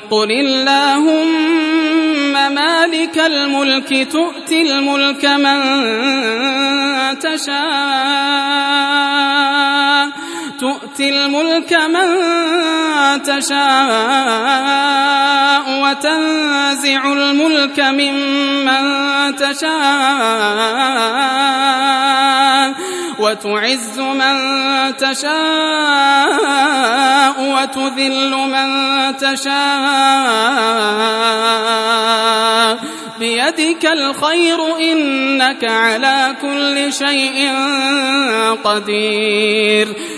قل اللهم مالك الملك تؤتي الملك من تشاء وتنزع الملك ممن تشاء وتعز من تشاء وتذل من تشاء بيدك الخير إنك على كل شيء قدير